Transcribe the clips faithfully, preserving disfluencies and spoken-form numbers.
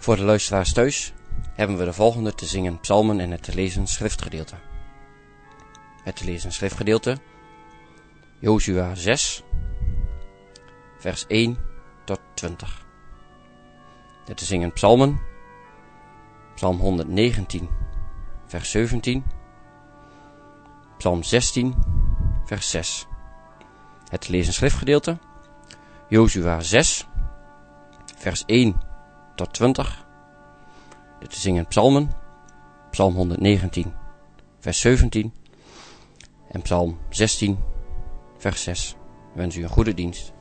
Voor de luisteraars thuis hebben we de volgende te zingen psalmen en het te lezen schriftgedeelte. Het te lezen schriftgedeelte, Jozua zes, vers één tot twintig. De te zingen psalmen, psalm honderdnegentien, vers zeventien, psalm zestien, vers zes. Het te lezen schriftgedeelte, Jozua zes, vers één tot twintig. De te zingen psalmen, psalm honderdnegentien, vers zeventien en psalm zestien, vers zes. Ik wens u een goede dienst.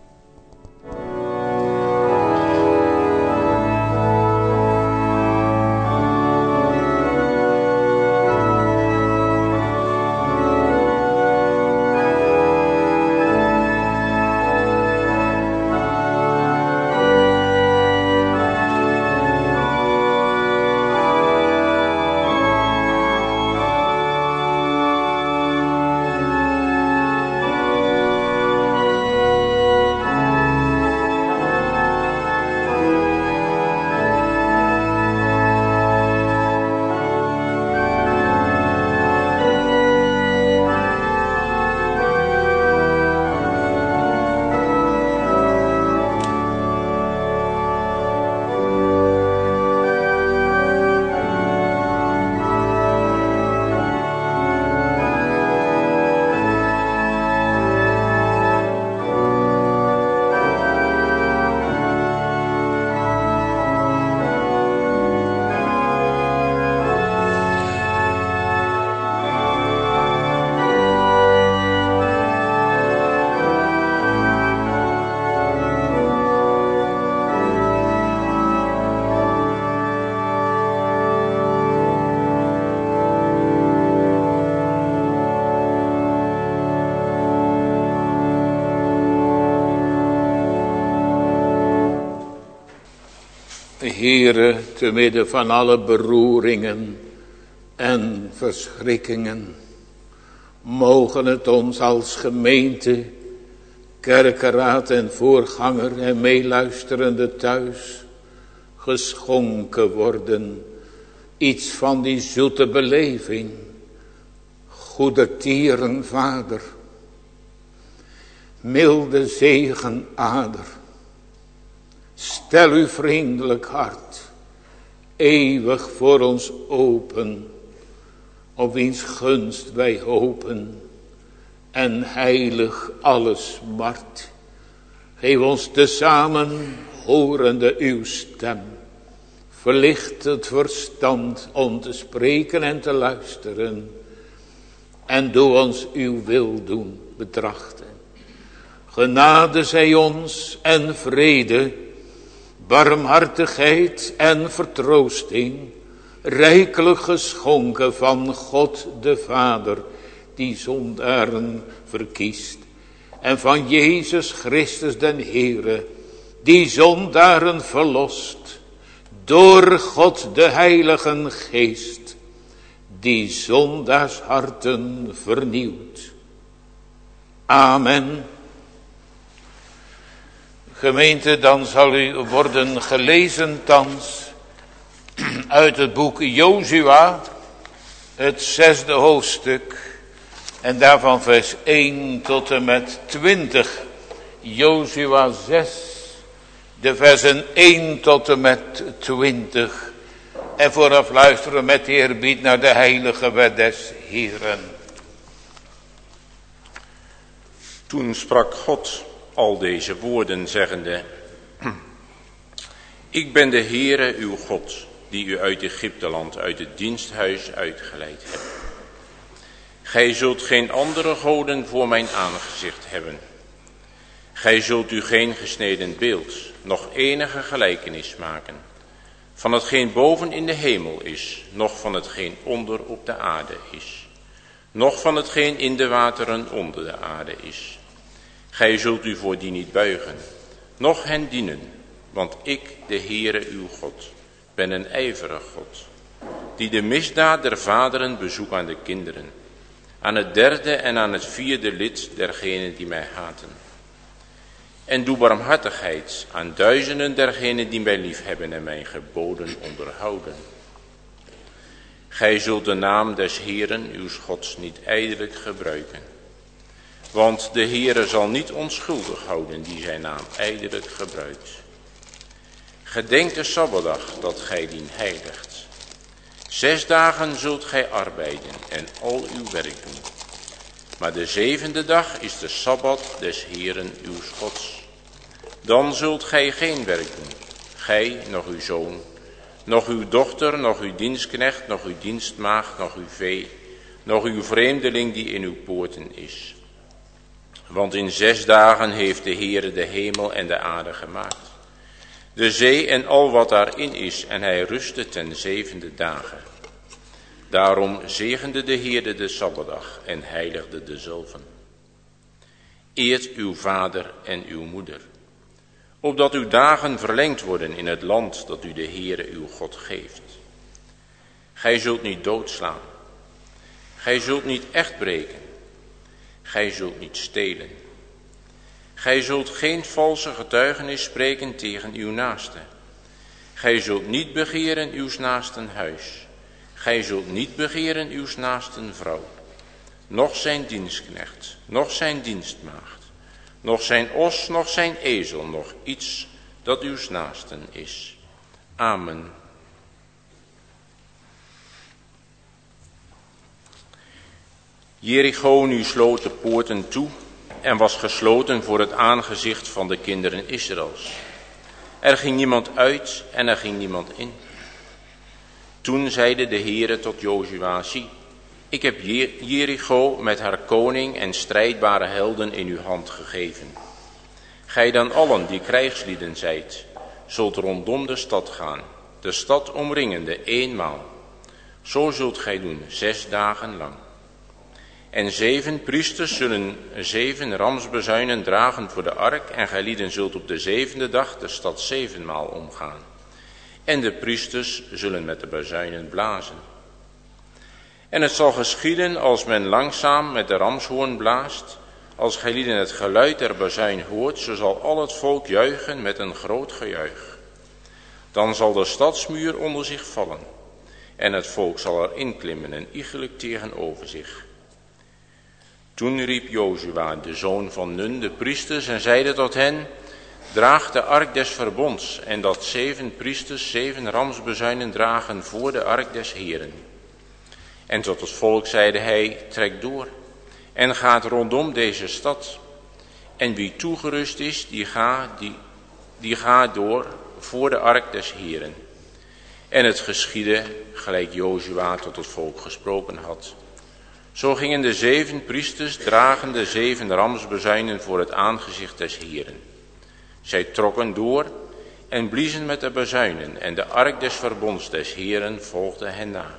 Heere, te midden van alle beroeringen en verschrikkingen, mogen het ons als gemeente, kerkenraad en voorganger en meeluisterende thuis geschonken worden. Iets van die zoete beleving. Goede tieren Vader, milde zegenader. Stel uw vriendelijk hart eeuwig voor ons open, op wiens gunst wij hopen en heilig alles smart. Geef ons tezamen horende uw stem, verlicht het verstand om te spreken en te luisteren en doe ons uw wil doen betrachten. Genade zij ons en vrede, barmhartigheid en vertroosting, rijkelijk geschonken van God de Vader, die zondaren verkiest, en van Jezus Christus den Heere, die zondaren verlost, door God de Heilige Geest, die zondaars harten vernieuwt. Amen. Gemeente, dan zal u worden gelezen thans uit het boek Jozua, het zesde hoofdstuk, en daarvan vers één tot en met twintig. Jozua zes, de versen één tot en met twintig. En vooraf luisteren met eerbied naar de heilige wet des Heeren. Toen sprak God al deze woorden zeggende: Ik ben de Heere uw God, die u uit Egypteland, uit het diensthuis uitgeleid hebt. Gij zult geen andere goden voor mijn aangezicht hebben. Gij zult u geen gesneden beeld, noch enige gelijkenis maken, van hetgeen boven in de hemel is, noch van hetgeen onder op de aarde is, noch van hetgeen in de wateren onder de aarde is. Gij zult u voor die niet buigen, noch hen dienen, want ik, de Heere uw God, ben een ijverig God, die de misdaad der vaderen bezoekt aan de kinderen, aan het derde en aan het vierde lid dergenen die mij haten. En doe barmhartigheid aan duizenden dergenen die mij liefhebben en mijn geboden onderhouden. Gij zult de naam des Heeren, uw Gods, niet ijdelijk gebruiken. Want de Heere zal niet onschuldig houden die zijn naam ijdelijk gebruikt. Gedenk de Sabbatdag dat gij dien heiligt. Zes dagen zult gij arbeiden en al uw werk doen. Maar de zevende dag is de Sabbat des Heeren uw Gods. Dan zult gij geen werk doen, gij, nog uw zoon, nog uw dochter, nog uw dienstknecht, nog uw dienstmaagd, nog uw vee, nog uw vreemdeling die in uw poorten is. Want in zes dagen heeft de Heere de hemel en de aarde gemaakt, de zee en al wat daarin is, en hij rustte ten zevende dagen. Daarom zegende de Heere de Sabbatdag en heiligde dezelve. Eert uw vader en uw moeder, opdat uw dagen verlengd worden in het land dat u de Heere uw God geeft. Gij zult niet doodslaan, gij zult niet echt breken, gij zult niet stelen. Gij zult geen valse getuigenis spreken tegen uw naaste. Gij zult niet begeren uws naasten huis. Gij zult niet begeren uws naasten vrouw, noch zijn dienstknecht, noch zijn dienstmaagd, noch zijn os, noch zijn ezel, noch iets dat uws naasten is. Amen. Jericho nu sloot de poorten toe en was gesloten voor het aangezicht van de kinderen Israëls. Er ging niemand uit en er ging niemand in. Toen zeide de Heere tot Jozua, zie, ik heb Jericho met haar koning en strijdbare helden in uw hand gegeven. Gij dan allen die krijgslieden zijt, zult rondom de stad gaan, de stad omringende eenmaal. Zo zult gij doen, zes dagen lang. En zeven priesters zullen zeven ramsbezuinen dragen voor de ark, en gij lieden zult op de zevende dag de stad zevenmaal omgaan. En de priesters zullen met de bazuinen blazen. En het zal geschieden als men langzaam met de ramshoorn blaast, als gij lieden het geluid der bazuin hoort, zo zal al het volk juichen met een groot gejuich. Dan zal de stadsmuur onder zich vallen, en het volk zal er inklimmen en iegelijk tegenover zich. Toen riep Jozua, de zoon van Nun, de priesters, en zeide tot hen, draag de ark des verbonds, en dat zeven priesters zeven ramsbezuinen dragen voor de ark des Heeren. En tot het volk zeide hij, trek door, en gaat rondom deze stad. En wie toegerust is, die ga, die, die ga door voor de ark des Heeren. En het geschiedde, gelijk Jozua tot het volk gesproken had. Zo gingen de zeven priesters dragen de zeven ramsbezuinen voor het aangezicht des Heeren. Zij trokken door en bliezen met de bazuinen, en de ark des verbonds des Heeren volgde hen na.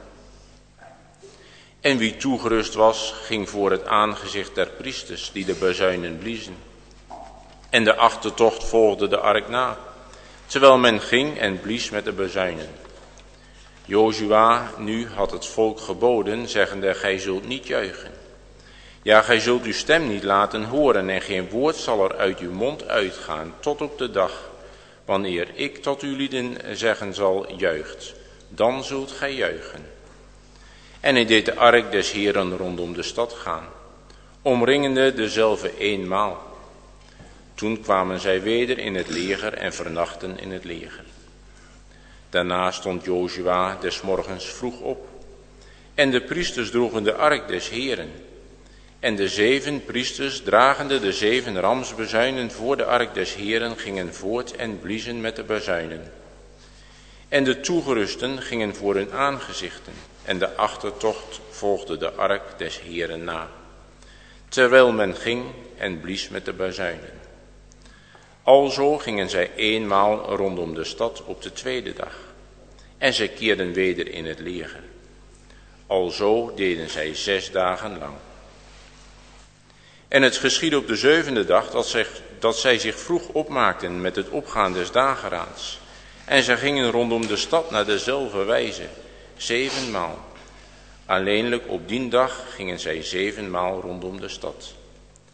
En wie toegerust was, ging voor het aangezicht der priesters, die de bazuinen bliezen. En de achtertocht volgde de ark na, terwijl men ging en blies met de bazuinen. Jozua nu had het volk geboden, zeggende, gij zult niet juichen. Ja, gij zult uw stem niet laten horen, en geen woord zal er uit uw mond uitgaan, tot op de dag, wanneer ik tot uw lieden zeggen zal, juicht. Dan zult gij juichen. En hij deed de ark des Heeren rondom de stad gaan, omringende dezelve eenmaal. Toen kwamen zij weder in het leger en vernachten in het leger. Daarna stond Jozua des morgens vroeg op, en de priesters droegen de ark des Heeren. En de zeven priesters, dragende de zeven ramsbezuinen voor de ark des Heeren, gingen voort en bliezen met de bazuinen. En de toegerusten gingen voor hun aangezichten, en de achtertocht volgde de ark des Heeren na, terwijl men ging en blies met de bazuinen. Alzo gingen zij eenmaal rondom de stad op de tweede dag, en zij keerden weder in het leger. Alzo deden zij zes dagen lang. En het geschiedde op de zevende dag dat zij, dat zij zich vroeg opmaakten met het opgaan des dageraads. En zij gingen rondom de stad naar dezelfde wijze, zevenmaal. Alleenlijk op die dag gingen zij zevenmaal rondom de stad.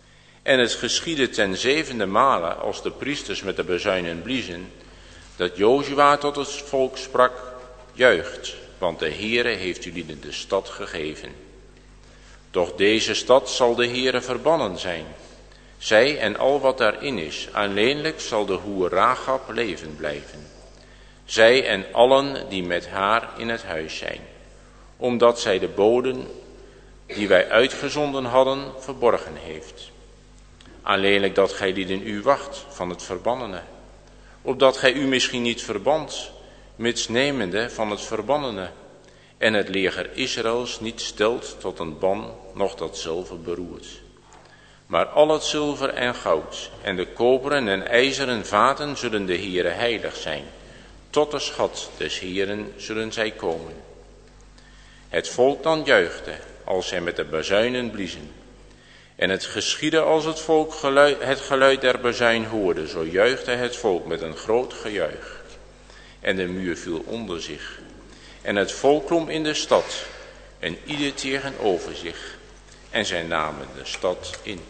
En het geschiedde ten zevende male, als de priesters met de bazuinen bliezen, dat Jozua tot het volk sprak: juicht, want de Heere heeft jullie de stad gegeven. Doch deze stad zal de Heere verbannen zijn, zij en al wat daarin is. Alleenlijk zal de hoer Rachab leven blijven, zij en allen die met haar in het huis zijn, omdat zij de boden die wij uitgezonden hadden verborgen heeft. Alleenlijk dat gij lieden u wacht van het verbannene, opdat gij u misschien niet verbant, mits nemende van het verbannene, en het leger Israëls niet stelt tot een ban, noch dat zilver beroert. Maar al het zilver en goud en de koperen en ijzeren vaten zullen de Heere heilig zijn. Tot de schat des Heeren zullen zij komen. Het volk dan juichte, als zij met de bazuinen bliezen. En het geschiedde als het volk geluid, het geluid der bazuin hoorde, zo juichte het volk met een groot gejuich. En de muur viel onder zich. En het volk klom in de stad, en ieder tegenover zich. En zij namen de stad in.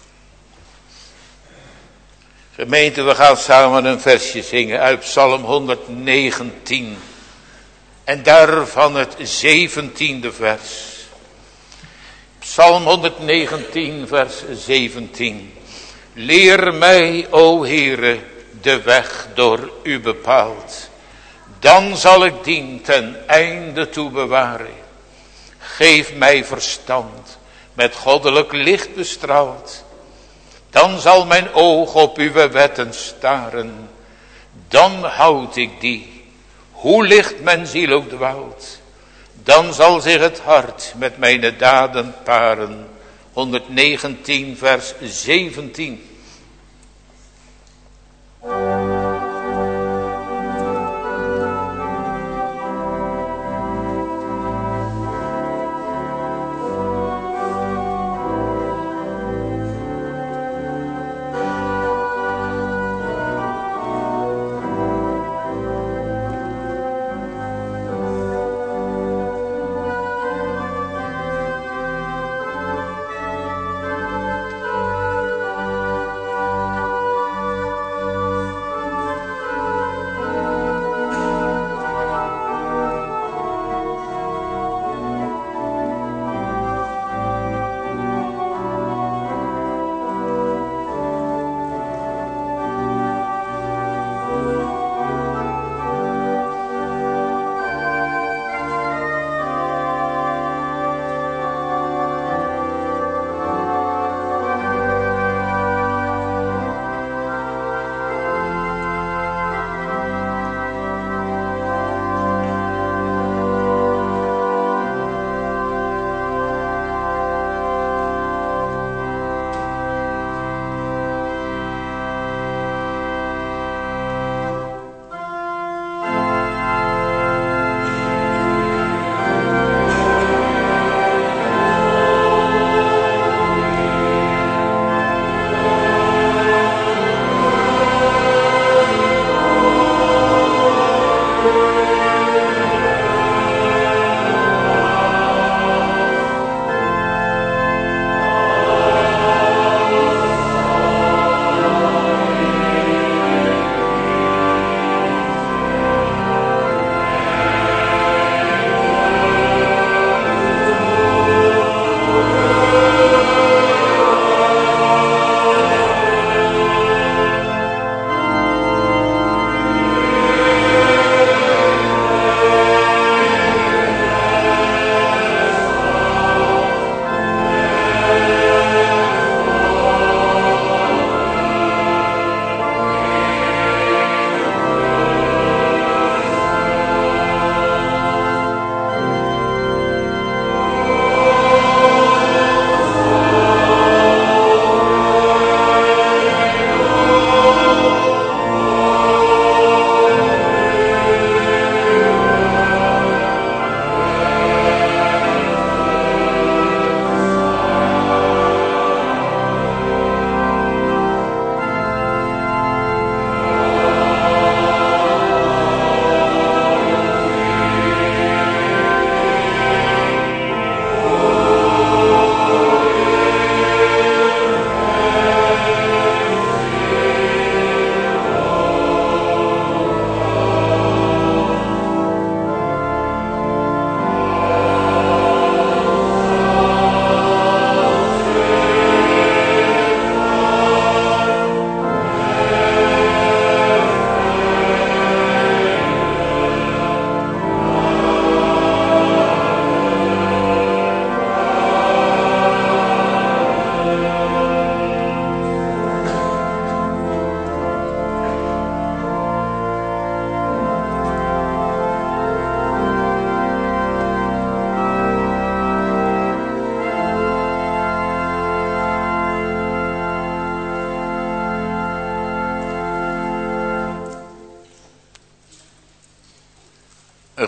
Gemeente, we gaan samen een versje zingen uit Psalm honderdnegentien. En daarvan het zeventiende vers. Psalm honderdnegentien, vers zeventien. Leer mij, o Heere, de weg door u bepaald. Dan zal ik dien ten einde toe bewaren. Geef mij verstand, met goddelijk licht bestraald. Dan zal mijn oog op uw wetten staren. Dan houd ik die, hoe licht mijn ziel ook dwaalt. Dan zal zich het hart met mijn daden paren. honderdnegentien, vers zeventien.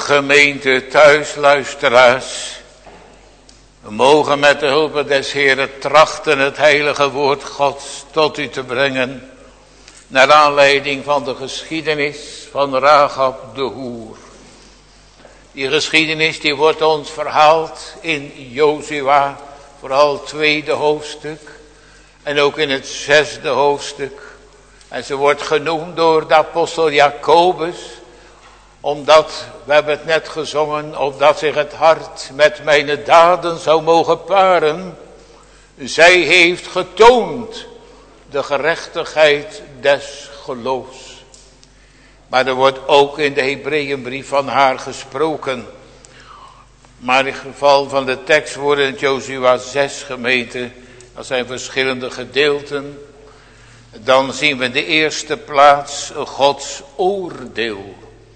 Gemeente thuisluisteraars, we mogen met de hulp des Heeren trachten het heilige woord Gods tot u te brengen, naar aanleiding van de geschiedenis van Rahab de hoer. Die geschiedenis die wordt ons verhaald in Jozua, vooral het tweede hoofdstuk en ook in het zesde hoofdstuk. En ze wordt genoemd door de apostel Jacobus, omdat, we hebben het net gezongen, opdat zich het hart met mijn daden zou mogen paren. Zij heeft getoond de gerechtigheid des geloofs. Maar er wordt ook in de Hebreeënbrief van haar gesproken. Maar in het geval van de tekst worden in Jozua zes gemeente, dat zijn verschillende gedeelten. Dan zien we in de eerste plaats Gods oordeel.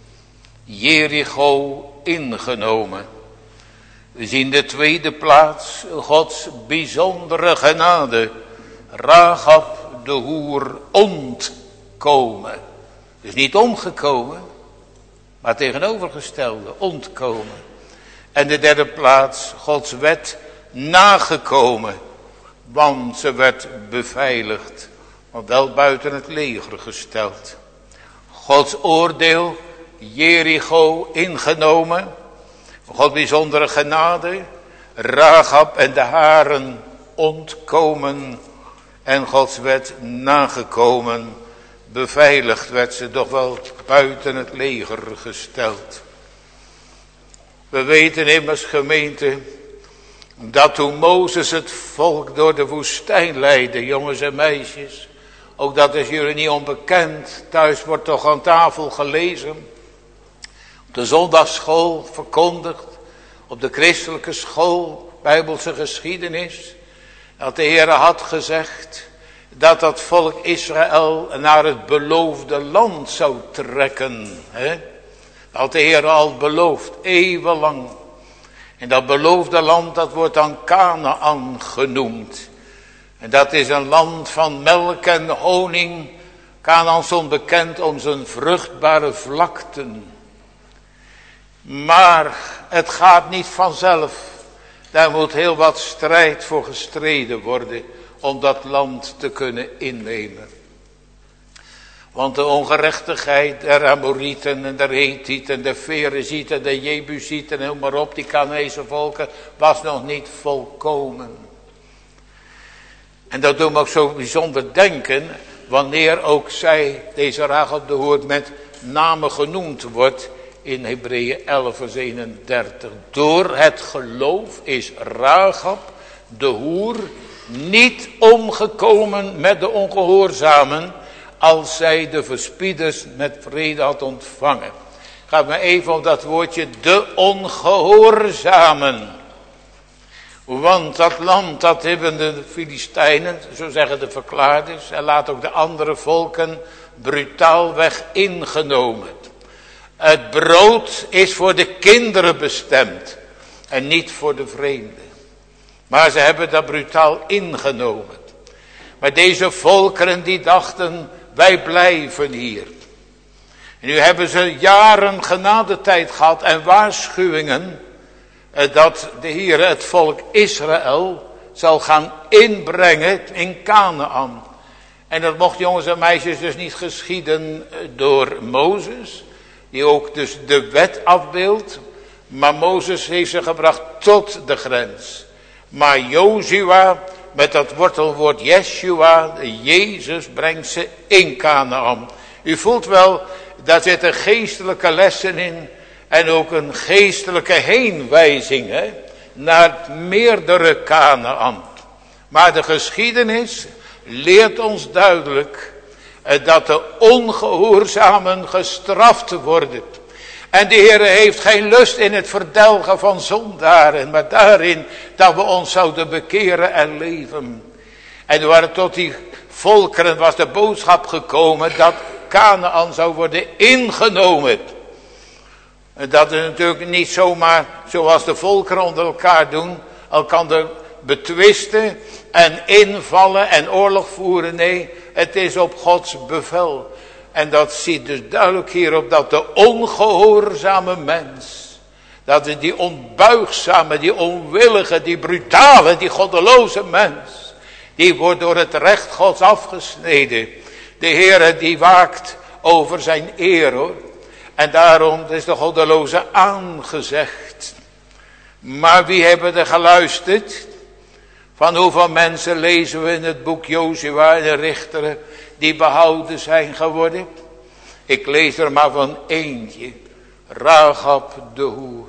Jericho ingenomen. We zien de tweede plaats Gods bijzondere genade. Rahab de hoer ontkomen. Dus niet omgekomen, maar tegenovergestelde, ontkomen. En de derde plaats Gods wet nagekomen. Want ze werd beveiligd, maar wel buiten het leger gesteld. Gods oordeel, Jericho ingenomen. God bijzondere genade. Rahab en de haren ontkomen. En Gods wet nagekomen. Beveiligd werd ze toch wel buiten het leger gesteld. We weten immers gemeente, dat toen Mozes het volk door de woestijn leidde, jongens en meisjes. Ook dat is jullie niet onbekend. Thuis wordt toch aan tafel gelezen. Op de zondagsschool verkondigd. Op de christelijke school, Bijbelse geschiedenis. Dat de Heer had gezegd dat dat volk Israël naar het beloofde land zou trekken. Hè? Dat de Heer al beloofd, eeuwenlang. En dat beloofde land, dat wordt dan Kanaan genoemd. En dat is een land van melk en honing. Kanaan stond bekend om zijn vruchtbare vlakten. Maar het gaat niet vanzelf. Daar moet heel wat strijd voor gestreden worden om dat land te kunnen innemen. Want de ongerechtigheid der Amorieten en de Hethieten, de Ferezieten, de Jebusieten en noem maar op, die Kanaanese volken, was nog niet volkomen. En dat doet me ook zo bijzonder denken, wanneer ook zij, deze Rahab de hoer, met name genoemd wordt in Hebreeën elf vers eenendertig. Door het geloof is Rahab de hoer niet omgekomen met de ongehoorzamen, als zij de verspieders met vrede had ontvangen. Gaat me even op dat woordje de ongehoorzamen. Want dat land, dat hebben de Filistijnen, zo zeggen de verklaarders, en laat ook de andere volken brutaalweg ingenomen. Het brood is voor de kinderen bestemd en niet voor de vreemden. Maar ze hebben dat brutaal ingenomen. Maar deze volkeren die dachten, wij blijven hier. En nu hebben ze jaren genadetijd gehad en waarschuwingen dat de Heer het volk Israël zal gaan inbrengen in Kanaan. En dat mocht, jongens en meisjes, dus niet geschieden door Mozes, die ook dus de wet afbeeldt. Maar Mozes heeft ze gebracht tot de grens. Maar Jozua, met dat wortelwoord Yeshua, Jezus, brengt ze in Kanaan. U voelt wel, daar zitten geestelijke lessen in. En ook een geestelijke heenwijzing, hè, naar meerdere Kanaan. Maar de geschiedenis leert ons duidelijk dat de ongehoorzamen gestraft worden. En de Heer heeft geen lust in het verdelgen van zondaren, maar daarin dat we ons zouden bekeren en leven. En er waren tot die volkeren was de boodschap gekomen dat Kanaan zou worden ingenomen. En dat is natuurlijk niet zomaar zoals de volkeren onder elkaar doen, elkaar betwisten en invallen en oorlog voeren. Nee, het is op Gods bevel. En dat ziet dus duidelijk hierop dat de ongehoorzame mens Dat is die onbuigzame, die onwillige, die brutale, die goddeloze mens. Die wordt door het recht Gods afgesneden. De Heere die waakt over zijn eer hoor. En daarom is de goddeloze aangezegd. Maar wie hebben er geluisterd? Van hoeveel mensen lezen we in het boek Jozua en de Richteren die behouden zijn geworden? Ik lees er maar van eentje. Rahab de hoer.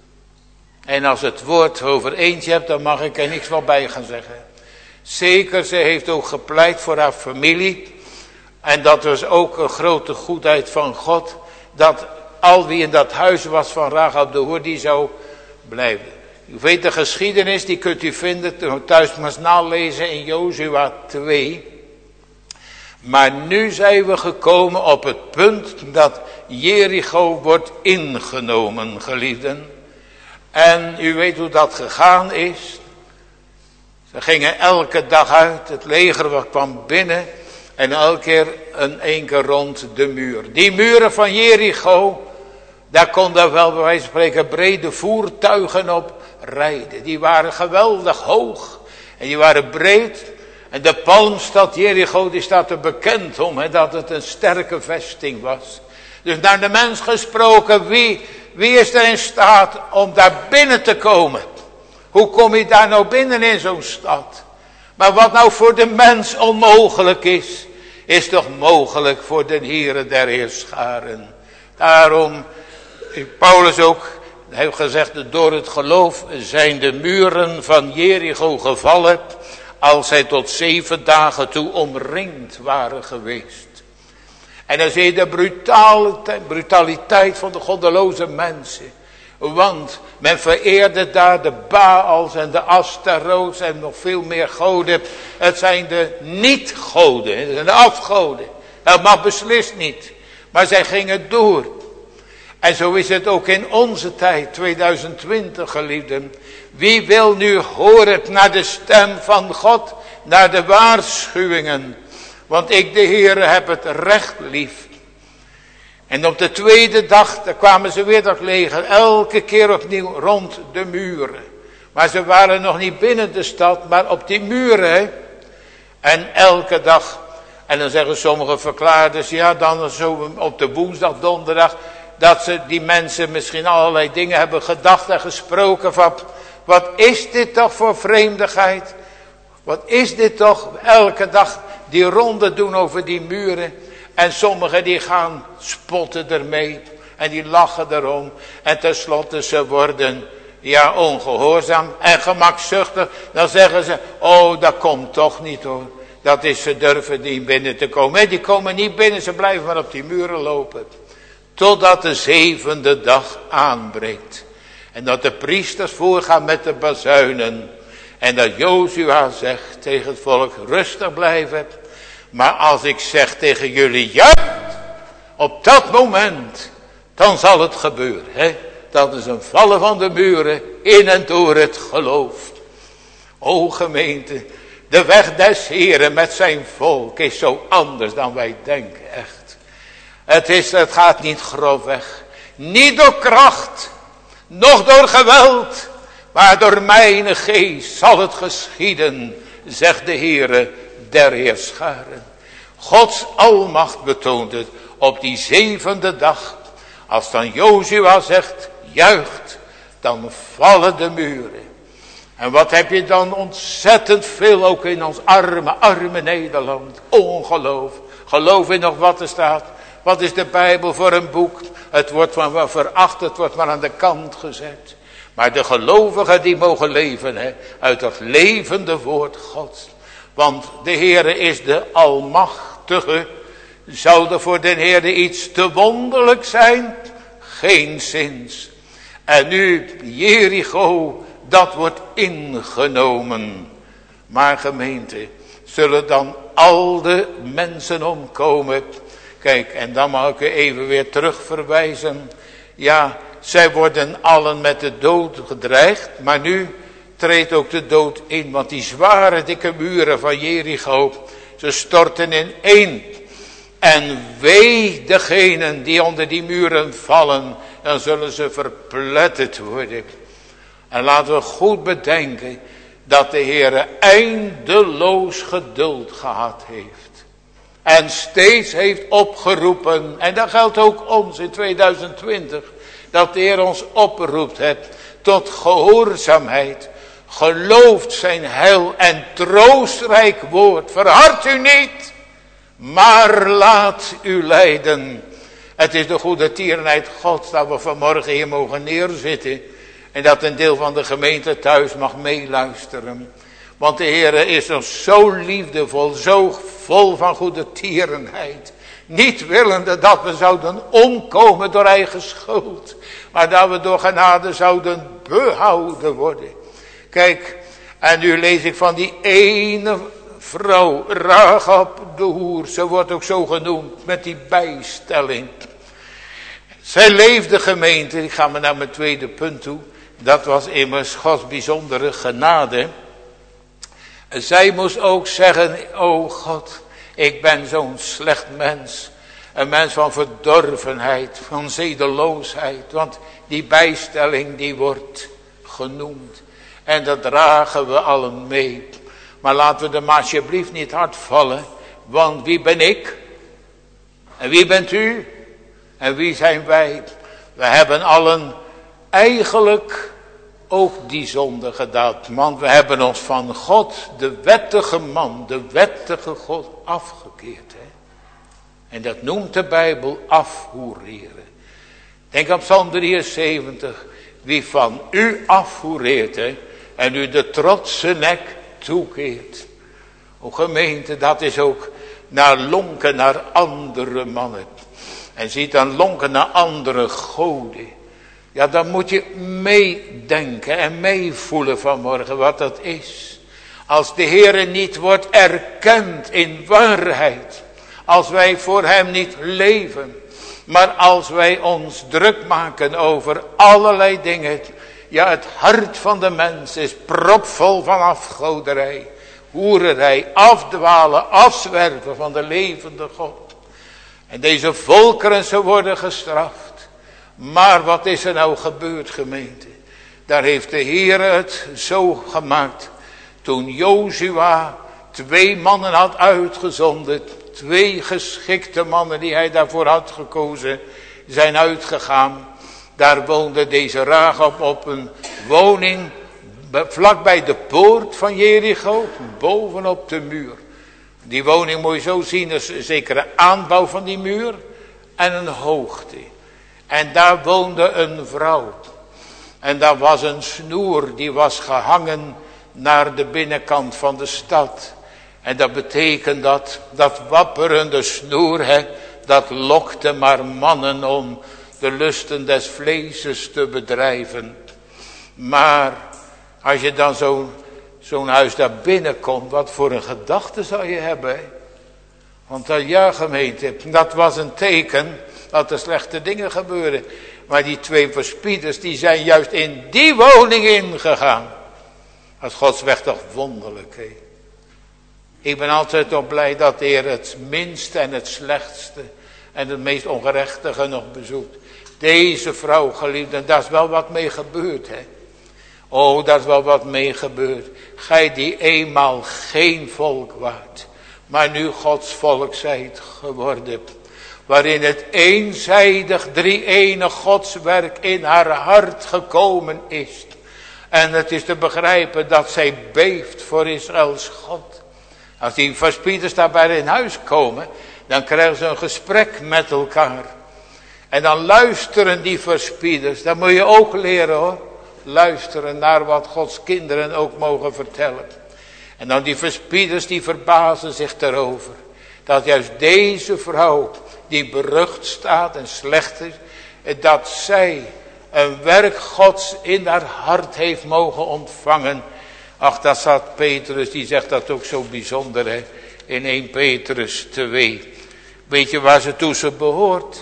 En als het woord over eentje hebt, dan mag ik er niks wel bij gaan zeggen. Zeker, ze heeft ook gepleit voor haar familie. En dat was ook een grote goedheid van God. Dat al wie in dat huis was van Rahab de hoer, die zou blijven. U weet de geschiedenis, die kunt u vinden, thuis maar eens nalezen in Jozua twee. Maar nu zijn we gekomen op het punt dat Jericho wordt ingenomen, geliefden. En u weet hoe dat gegaan is. Ze gingen elke dag uit, het leger kwam binnen en elke keer een één keer rond de muur. Die muren van Jericho, daar konden wel bij wijze van spreken brede voertuigen op rijden. Die waren geweldig hoog en die waren breed. En de palmstad Jericho, die staat er bekend om, hè, dat het een sterke vesting was. Dus naar de mens gesproken, wie, wie is er in staat om daar binnen te komen? Hoe kom je daar nou binnen in zo'n stad? Maar wat nou voor de mens onmogelijk is, is toch mogelijk voor de Heere der Heerscharen. Daarom, Paulus ook, hij heeft gezegd, door het geloof zijn de muren van Jericho gevallen, als zij tot zeven dagen toe omringd waren geweest. En dan zie je de brutaliteit, brutaliteit van de goddeloze mensen. Want men vereerde daar de Baals en de Astaroths en nog veel meer goden. Het zijn de niet-goden, het zijn de afgoden. Dat mag beslist niet. Maar zij gingen door. En zo is het ook in onze tijd, tweeduizend twintig geliefden. Wie wil nu horen naar de stem van God, naar de waarschuwingen. Want ik de Heere heb het recht lief. En op de tweede dag, daar kwamen ze weer dat leger, elke keer opnieuw rond de muren. Maar ze waren nog niet binnen de stad, maar op die muren. En elke dag, en dan zeggen sommige verklaarders, ja dan zo op de woensdag, donderdag, dat ze die mensen misschien allerlei dingen hebben gedacht en gesproken van, wat is dit toch voor vreemdigheid? Wat is dit toch elke dag die ronde doen over die muren? En sommigen die gaan spotten ermee. En die lachen erom. En tenslotte ze worden ja ongehoorzaam en gemakzuchtig. Dan zeggen ze, oh dat komt toch niet hoor. Dat is, ze durven niet binnen te komen. En die komen niet binnen, ze blijven maar op die muren lopen. Totdat de zevende dag aanbreekt. En dat de priesters voorgaan met de bazuinen. En dat Jozua zegt tegen het volk, rustig blijven. Maar als ik zeg tegen jullie, juist, op dat moment, dan zal het gebeuren. Hè? Dat is een vallen van de muren in en door het geloof. O gemeente, de weg des Heren met zijn volk is zo anders dan wij denken, echt. Het, is, het gaat niet grofweg, niet door kracht, noch door geweld, maar door mijn geest zal het geschieden, zegt de Heere der Heerscharen. Gods almacht betoont het op die zevende dag. Als dan Jozua zegt, juicht, dan vallen de muren. En wat heb je dan ontzettend veel ook in ons arme, arme Nederland. Ongeloof. Geloof in nog wat er staat. Wat is de Bijbel voor een boek? Het wordt van veracht, het wordt maar aan de kant gezet. Maar de gelovigen die mogen leven hè, uit het levende woord Gods. Want de Heere is de Almachtige. Zou er voor de Heere iets te wonderlijk zijn? Geenszins. En nu Jericho, dat wordt ingenomen. Maar gemeente, zullen dan al de mensen omkomen? Kijk, en dan mag ik u even weer terugverwijzen. Ja, zij worden allen met de dood gedreigd. Maar nu treedt ook de dood in. Want die zware dikke muren van Jericho, ze storten ineen. En wee degenen die onder die muren vallen. dan zullen ze verpletterd worden. En laten we goed bedenken dat de Heere eindeloos geduld gehad heeft. En steeds heeft opgeroepen, en dat geldt ook ons in tweeduizend twintig, dat de Heer ons oproept hebt tot gehoorzaamheid. Gelooft zijn heil en troostrijk woord. Verhard u niet, maar laat u leiden. Het is de goede tierenheid Gods dat we vanmorgen hier mogen neerzitten. En dat een deel van de gemeente thuis mag meeluisteren. Want de Heer is ons zo liefdevol, zo vol van goede tierenheid. Niet willende dat we zouden omkomen door eigen schuld. Maar dat we door genade zouden behouden worden. Kijk, en nu lees ik van die ene vrouw, Rahab de hoer. Ze wordt ook zo genoemd met die bijstelling. Zij leefde, gemeente, ik ga maar naar mijn tweede punt toe. Dat was immers Gods bijzondere genade. Zij moest ook zeggen, o God, ik ben zo'n slecht mens. Een mens van verdorvenheid, van zedeloosheid. Want die bijstelling die wordt genoemd. En dat dragen we allen mee. Maar laten we er maar alsjeblieft niet hard vallen. Want wie ben ik? En wie bent u? En wie zijn wij? We hebben allen eigenlijk ook die zonde gedaan. Want we hebben ons van God, de wettige man, de wettige God, afgekeerd. Hè? En dat noemt de Bijbel afhoereren. Denk aan Psalm drieënzeventig. Wie van u afhoereert, hè, en u de trotse nek toekeert. O gemeente, dat is ook naar lonken naar andere mannen. En ziet dan lonken naar andere goden. Ja, dan moet je meedenken en meevoelen vanmorgen wat dat is. Als de Heere niet wordt erkend in waarheid. Als wij voor hem niet leven. Maar als wij ons druk maken over allerlei dingen. Ja, het hart van de mens is propvol van afgoderij. Hoererij, afdwalen, afzwerven van de levende God. En deze volkeren, ze worden gestraft. Maar wat is er nou gebeurd, gemeente? Daar heeft de Heer het zo gemaakt. Toen Jozua twee mannen had uitgezonden. Twee geschikte mannen die hij daarvoor had gekozen. Zijn uitgegaan. Daar woonde deze Rahab op een woning. Vlakbij de poort van Jericho. Bovenop de muur. Die woning moet je zo zien. Dus een zekere aanbouw van die muur. En een hoogte. En daar woonde een vrouw. En daar was een snoer die was gehangen naar de binnenkant van de stad. En dat betekent dat, dat wapperende snoer, hè, dat lokte maar mannen om de lusten des vleeses te bedrijven. Maar als je dan zo'n zo'n huis daar binnenkomt, wat voor een gedachte zou je hebben? Hè? Want dan, ja gemeente, dat was een teken dat er slechte dingen gebeuren. Maar die twee verspieders, die zijn juist in die woning ingegaan. Dat is Gods weg toch wonderlijk, hè? Ik ben altijd nog blij dat de Heer het minste en het slechtste en het meest ongerechtige nog bezoekt. Deze vrouw, geliefden, daar is wel wat mee gebeurd, hè. Oh, daar is wel wat mee gebeurd. Gij die eenmaal geen volk waart, maar nu Gods volk zijt geworden. Waarin het eenzijdig drie-enig Godswerk in haar hart gekomen is. En het is te begrijpen dat zij beeft voor Israëls God. Als die verspieders daarbij in huis komen, dan krijgen ze een gesprek met elkaar. En dan luisteren die verspieders. Dat moet je ook leren, hoor. Luisteren naar wat Gods kinderen ook mogen vertellen. En dan die verspieders, die verbazen zich erover. Dat juist deze vrouw, die berucht staat en slecht is, dat zij een werk Gods in haar hart heeft mogen ontvangen. Ach, dat staat Petrus, die zegt dat ook zo bijzonder, hè, in Eerste Petrus twee. Weet je waar ze toe ze behoort?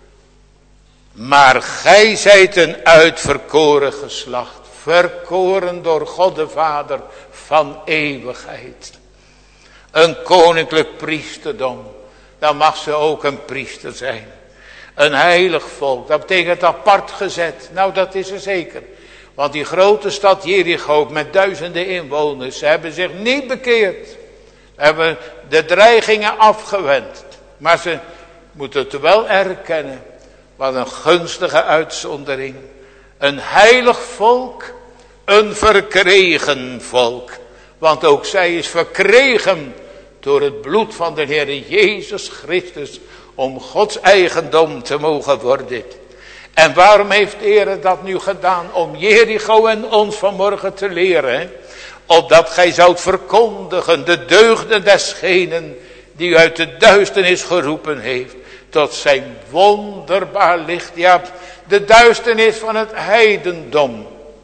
Maar gij zijt een uitverkoren geslacht, verkoren door God de Vader van eeuwigheid. Een koninklijk priesterdom, dan mag ze ook een priester zijn. Een heilig volk, dat betekent apart gezet. Nou, dat is er zeker. Want die grote stad Jericho met duizenden inwoners, ze hebben zich niet bekeerd. Ze hebben de dreigingen afgewend. Maar ze moeten het wel erkennen. Wat een gunstige uitzondering. Een heilig volk, een verkregen volk. Want ook zij is verkregen door het bloed van de Heer Jezus Christus. Om Gods eigendom te mogen worden. En waarom heeft de Heer dat nu gedaan? Om Jericho en ons vanmorgen te leren. Opdat gij zoudt verkondigen de deugden desgenen die u uit de duisternis geroepen heeft. Tot zijn wonderbaar licht. Ja, de duisternis van het heidendom.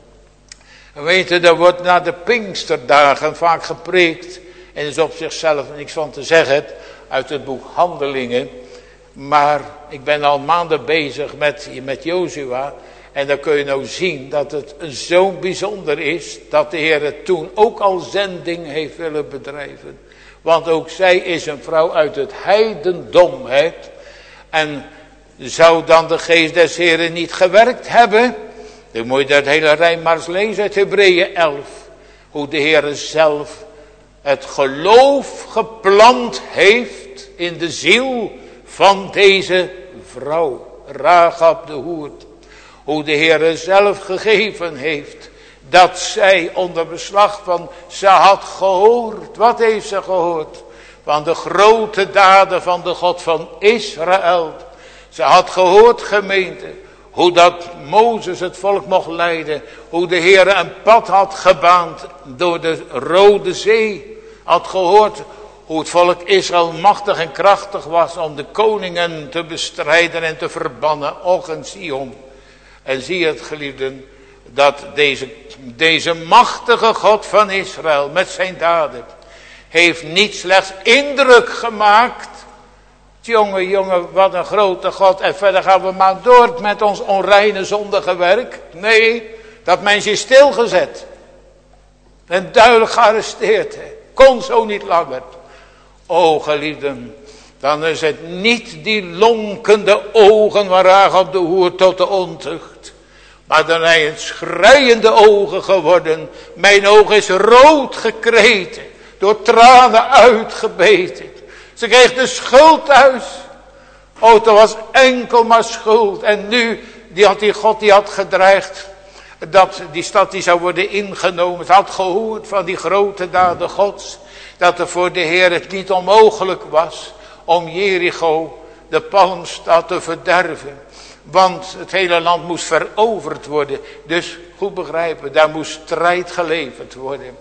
Weet je, er wordt na de Pinksterdagen vaak gepreekt. En er is op zichzelf niks van te zeggen. Uit het boek Handelingen. Maar ik ben al maanden bezig met, met Jozua. En dan kun je nou zien dat het zo bijzonder is. Dat de Heer het toen ook al zending heeft willen bedrijven. Want ook zij is een vrouw uit het heidendom. Hè? En zou dan de geest des Heren niet gewerkt hebben? Dan moet je dat hele rij maar eens lezen uit Hebreeën elf. Hoe de Heer zelf het geloof geplant heeft in de ziel van deze vrouw. Rahab de hoert. Hoe de Heer zelf gegeven heeft. Dat zij onder beslag van, ze had gehoord. Wat heeft ze gehoord? Van de grote daden van de God van Israël. Ze had gehoord, gemeente, hoe dat Mozes het volk mocht leiden. Hoe de Heer een pad had gebaand door de Rode Zee. Had gehoord hoe het volk Israël machtig en krachtig was om de koningen te bestrijden en te verbannen. Och en Sion. En zie het, geliefden, dat deze, deze machtige God van Israël met zijn daden heeft niet slechts indruk gemaakt. Jongen, jongen, wat een grote God. En verder gaan we maar door met ons onreine zondige werk. Nee, dat mens is stilgezet. En duidelijk gearresteerd. Hè. Kon zo niet langer. O geliefden, dan is het niet die lonkende ogen waar Rahab de hoer tot de ontucht. Maar dan zijn het schreiende ogen geworden. Mijn oog is rood gekreten. Door tranen uitgebeten. Ze kreeg de schuld thuis. O, het was enkel maar schuld. En nu, die had die God die had gedreigd. Dat die stad die zou worden ingenomen. Ze had gehoord van die grote daden Gods. Dat er voor de Heer het niet onmogelijk was. Om Jericho, de palmstad, te verderven. Want het hele land moest veroverd worden. Dus goed begrijpen, daar moest strijd geleverd worden.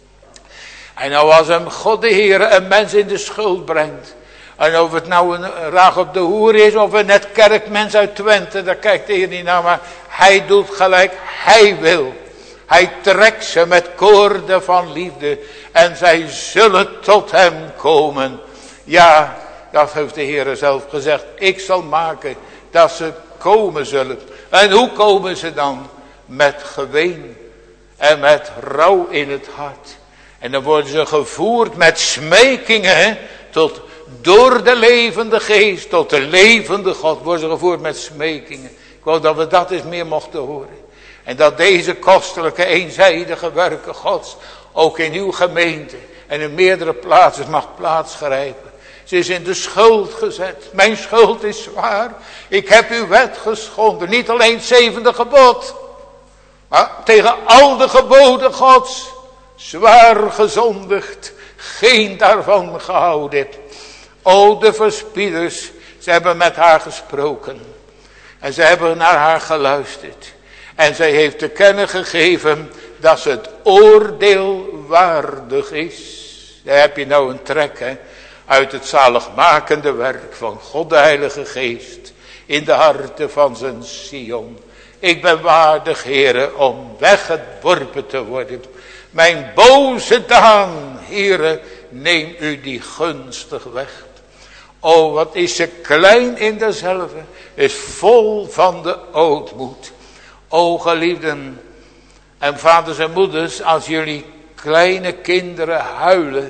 En nou als hem God de Heer een mens in de schuld brengt. En of het nou een Rahab de hoer is of een net kerkmens uit Twente. Daar kijkt de Heer niet naar, maar hij doet gelijk hij wil. Hij trekt ze met koorden van liefde. En zij zullen tot hem komen. Ja, dat heeft de Heer zelf gezegd. Ik zal maken dat ze komen zullen. En hoe komen ze dan? Met geween en met rouw in het hart. En dan worden ze gevoerd met smekingen tot door de levende geest, tot de levende God worden ze gevoerd met smekingen. Ik wou dat we dat eens meer mochten horen. En dat deze kostelijke eenzijdige werken Gods ook in uw gemeente en in meerdere plaatsen mag plaatsgrijpen. Ze is in de schuld gezet. Mijn schuld is zwaar. Ik heb uw wet geschonden. Niet alleen het zevende gebod. Maar tegen al de geboden Gods. Zwaar gezondigd. Geen daarvan gehouden. O de verspieders. Ze hebben met haar gesproken. En ze hebben naar haar geluisterd. En zij heeft te kennen gegeven dat ze het oordeel waardig is. Daar heb je nou een trek, hè. Uit het zaligmakende werk van God de Heilige Geest. In de harten van zijn Sion. Ik ben waardig, Heere, om weggeworpen te worden. Mijn boze daan, Heere, neem u die gunstig weg. O, wat is ze klein in dezelfde. Is vol van de ootmoed. O, geliefden. En vaders en moeders, als jullie kleine kinderen huilen.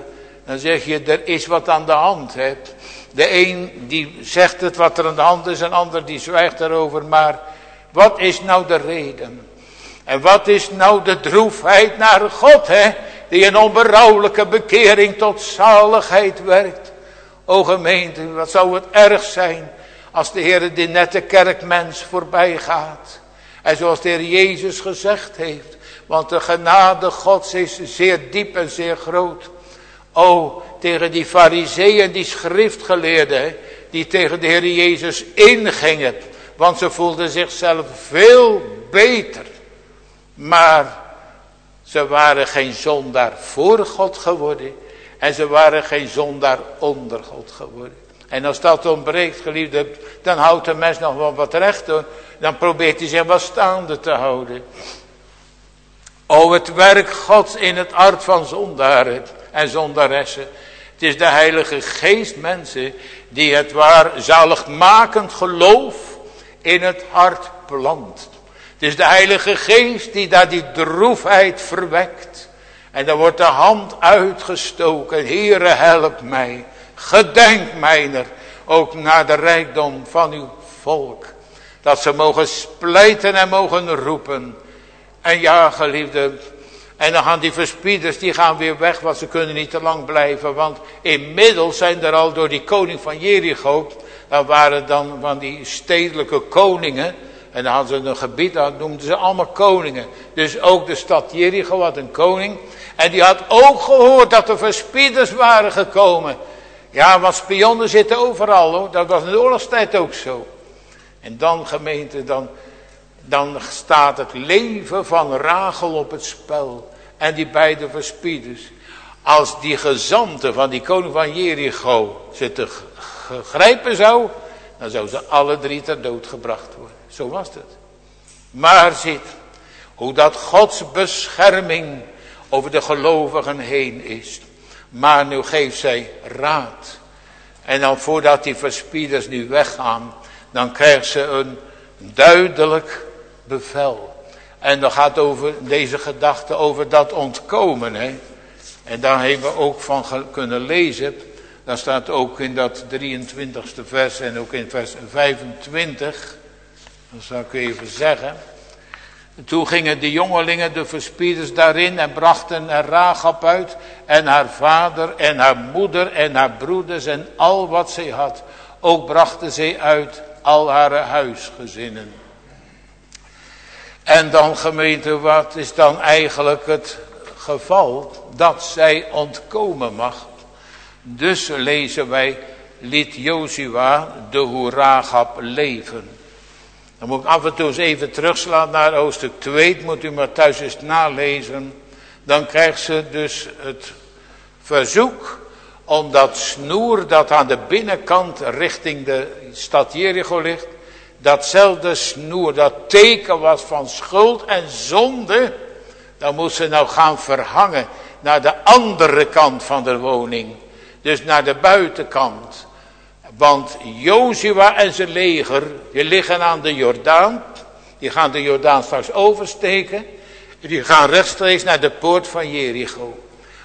Dan zeg je, er is wat aan de hand. Hè? De een die zegt het wat er aan de hand is, een ander die zwijgt erover. Maar wat is nou de reden? En wat is nou de droefheid naar God, hè? Die een onberouwelijke bekering tot zaligheid werkt. O gemeente, wat zou het erg zijn als de Heer die nette kerkmens voorbij gaat. En zoals de Heer Jezus gezegd heeft. Want de genade Gods is zeer diep en zeer groot. O, tegen die fariseeën, die schriftgeleerden, die tegen de Heer Jezus ingingen. Want ze voelden zichzelf veel beter. Maar ze waren geen zondaar voor God geworden. En ze waren geen zondaar onder God geworden. En als dat ontbreekt, geliefde, dan houdt de mens nog wel wat recht hoor. Dan probeert hij zich wat staande te houden. O, het werk Gods in het hart van zondaren en zondaressen. Het is de Heilige Geest, mensen, die het waar zaligmakend geloof in het hart plant. Het is de Heilige Geest die daar die droefheid verwekt. En dan wordt de hand uitgestoken. Heere, help mij. Gedenk mijner. Ook naar de rijkdom van uw volk. Dat ze mogen splijten en mogen roepen. En ja, geliefde. En dan gaan die verspieders, die gaan weer weg. Want ze kunnen niet te lang blijven. Want inmiddels zijn er al door die koning van Jericho. Dat waren dan van die stedelijke koningen. En dan hadden ze een gebied, dat noemden ze allemaal koningen. Dus ook de stad Jericho had een koning. En die had ook gehoord dat er verspieders waren gekomen. Ja, want spionnen zitten overal hoor. Dat was in de oorlogstijd ook zo. En dan gemeente, dan, dan staat het leven van Rachel op het spel. En die beide verspieders. Als die gezanten van die koning van Jericho ze te grijpen zou. Dan zou ze alle drie ter dood gebracht worden. Zo was het. Maar ziet hoe dat Gods bescherming over de gelovigen heen is. Maar nu geeft zij raad. En dan voordat die verspieders nu weggaan. Dan krijgt ze een duidelijk bevel. En dan gaat over deze gedachte over dat ontkomen. Hè? En daar hebben we ook van kunnen lezen. Dan staat ook in dat drieëntwintigste vers en ook in vers vijfentwintig. Dat zal ik even zeggen. Toen gingen de jongelingen, de verspieders daarin en brachten er Rachab uit. En haar vader en haar moeder en haar broeders en al wat zij had. Ook brachten zij uit al haar huisgezinnen. En dan gemeente, wat is dan eigenlijk het geval? Dat zij ontkomen mag. Dus lezen wij, liet Jozua de Rachab leven. Dan moet ik af en toe eens even terugslaan naar hoofdstuk twee. Moet u maar thuis eens nalezen. Dan krijgt ze dus het verzoek om dat snoer dat aan de binnenkant richting de stad Jericho ligt. Datzelfde snoer, dat teken was van schuld en zonde. Dan moet ze nou gaan verhangen naar de andere kant van de woning. Dus naar de buitenkant. Want Jozua en zijn leger, die liggen aan de Jordaan. Die gaan de Jordaan straks oversteken. Die gaan rechtstreeks naar de poort van Jericho.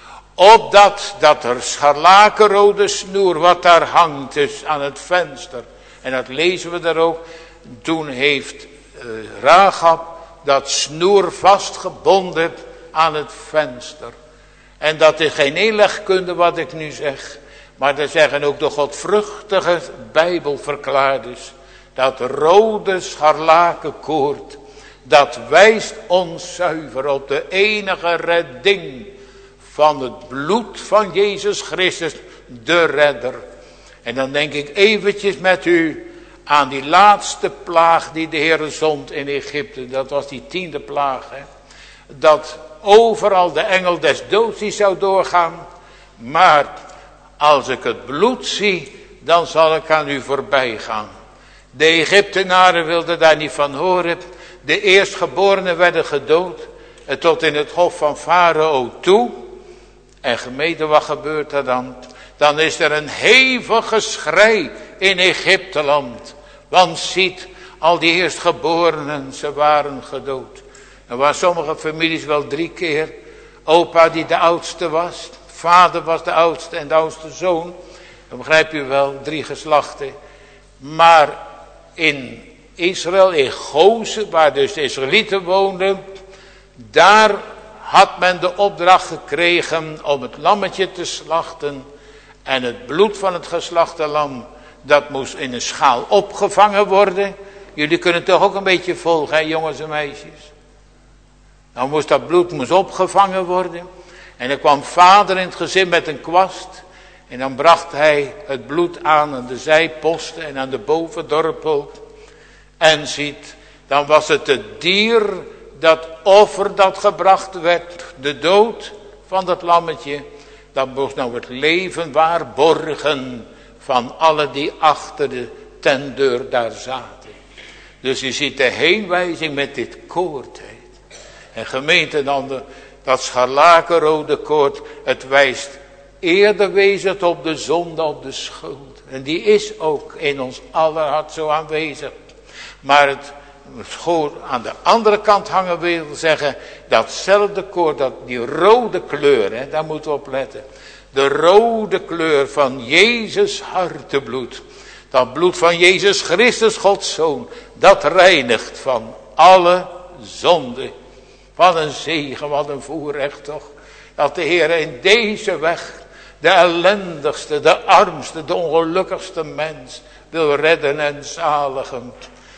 Opdat dat er scharlakenrode snoer wat daar hangt dus aan het venster. En dat lezen we daar ook. Toen heeft uh, Rachab dat snoer vastgebonden aan het venster. En dat is geen inlegkunde wat ik nu zeg. Maar dat zeggen ook de godvruchtige Bijbelverklaarders. Dat rode scharlakenkoord. Dat wijst ons zuiver op de enige redding. Van het bloed van Jezus Christus. De redder. En dan denk ik eventjes met u. Aan die laatste plaag die de Heer zond in Egypte. Dat was die tiende plaag. Hè? Dat overal de engel des doods die zou doorgaan. Maar als ik het bloed zie, dan zal ik aan u voorbij gaan. De Egyptenaren wilden daar niet van horen. De eerstgeborenen werden gedood. En tot in het hof van Farao toe. En gemeente, wat gebeurt er dan? Dan is er een hevig geschrei in Egypteland. Want ziet, al die eerstgeborenen, ze waren gedood. Er waren sommige families wel drie keer. Opa die de oudste was, vader was de oudste en de oudste zoon. Dan begrijp u wel, drie geslachten. Maar in Israël, in Gozen, waar dus de Israëlieten woonden, daar had men de opdracht gekregen om het lammetje te slachten. En het bloed van het geslachte lam, dat moest in een schaal opgevangen worden. Jullie kunnen toch ook een beetje volgen, hè, jongens en meisjes. Nou moest dat bloed moest opgevangen worden. En er kwam vader in het gezin met een kwast. En dan bracht hij het bloed aan aan de zijposten en aan de bovendorpel. En ziet, dan was het het dier, dat offer dat gebracht werd, de dood van dat lammetje. Dat moest nou het leven waarborgen van alle die achter de tentdeur daar zaten. Dus je ziet de heenwijzing met dit koord. He. En gemeente dan de, dat scharlakenrode koord, het wijst eerder wees het op de zonde, op de schuld. En die is ook in ons aller hart zo aanwezig. Maar het schoor aan de andere kant hangen wil zeggen, datzelfde koord, dat die rode kleur, hè, daar moeten we op letten. De rode kleur van Jezus hartebloed. Dat bloed van Jezus Christus, Gods Zoon, dat reinigt van alle zonde. Wat een zegen, wat een voorrecht toch. Dat de Heer in deze weg de ellendigste, de armste, de ongelukkigste mens wil redden en zaligen.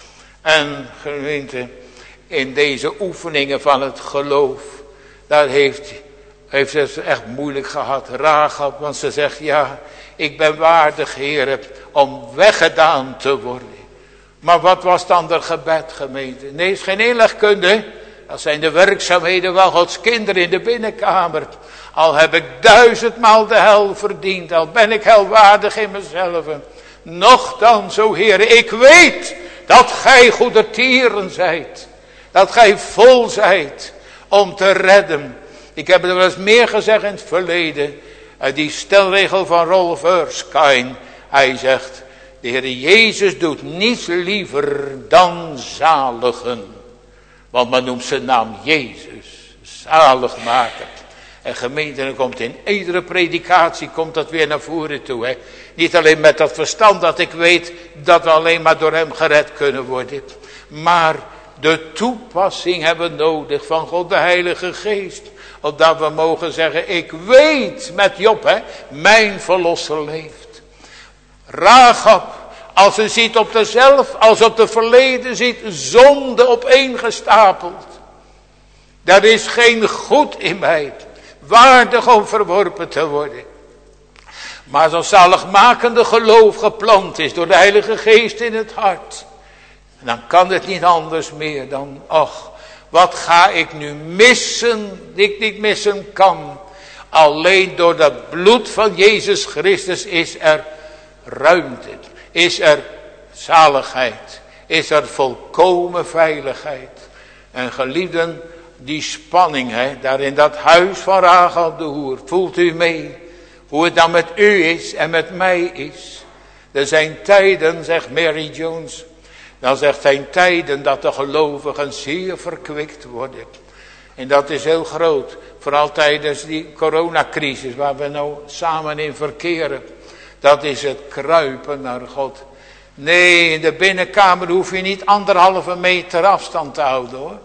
En gemeente, in deze oefeningen van het geloof, daar heeft, heeft ze het echt moeilijk gehad, Rahab, want ze zegt, ja, ik ben waardig, Heer, om weggedaan te worden. Maar wat was dan de gebed, gemeente? Nee, het is geen inlegkunde. Dat zijn de werkzaamheden van Gods kinderen in de binnenkamer. Al heb ik duizendmaal de hel verdiend, al ben ik helwaardig in mezelf. Nochtans, o Heer, ik weet dat gij goedertieren zijt. Dat gij vol zijt om te redden. Ik heb er wel eens meer gezegd in het verleden. Die stelregel van Rolf Erskine. Hij zegt, de Heer Jezus doet niets liever dan zaligen. Want men noemt zijn naam Jezus, zaligmaker. En gemeente, dan komt in iedere predikatie komt dat weer naar voren toe. Hè. Niet alleen met dat verstand dat ik weet dat we alleen maar door hem gered kunnen worden. Maar de toepassing hebben we nodig van God de Heilige Geest. Opdat we mogen zeggen, ik weet met Job, hè, mijn verlosser leeft. Rahab, als ze ziet op dezelf, als op de verleden ziet, zonde opeengestapeld. Er is geen goed in mij, waardig om verworpen te worden. Maar zo'n zaligmakende geloof geplant is door de Heilige Geest in het hart. Dan kan het niet anders meer dan, ach, wat ga ik nu missen, die ik niet missen kan. Alleen door dat bloed van Jezus Christus is er ruimte, is er zaligheid, is er volkomen veiligheid. En geliefden, die spanning, hè, daar in dat huis van Rahab de hoer, voelt u mee hoe het dan met u is en met mij is. Er zijn tijden, zegt Mary Jones, dan zegt zijn tijden dat de gelovigen zeer verkwikt worden. En dat is heel groot, vooral tijdens die coronacrisis waar we nou samen in verkeren. Dat is het kruipen naar God. Nee, in de binnenkamer hoef je niet anderhalve meter afstand te houden, hoor.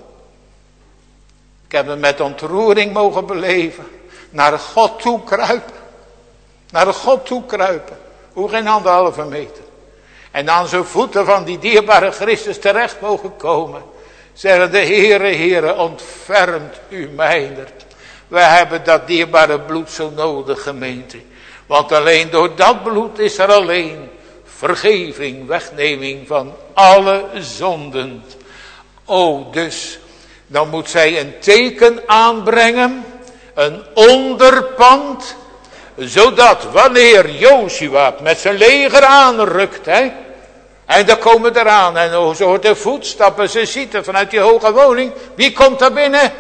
Ik heb het met ontroering mogen beleven. Naar God toe kruipen. Naar God toe kruipen. Hoe geen anderhalve meter. En aan zijn voeten van die dierbare Christus terecht mogen komen. Zeggen de Heere, Heere, ontfermt u mijner. We hebben dat dierbare bloed zo nodig, gemeente. Want alleen door dat bloed is er alleen vergeving, wegneming van alle zonden. O, dus, dan moet zij een teken aanbrengen, een onderpand, zodat wanneer Jozua met zijn leger aanrukt, hè, en dan komen eraan, en zo hoort de voetstappen, ze ziet het vanuit die hoge woning, wie komt daar binnen?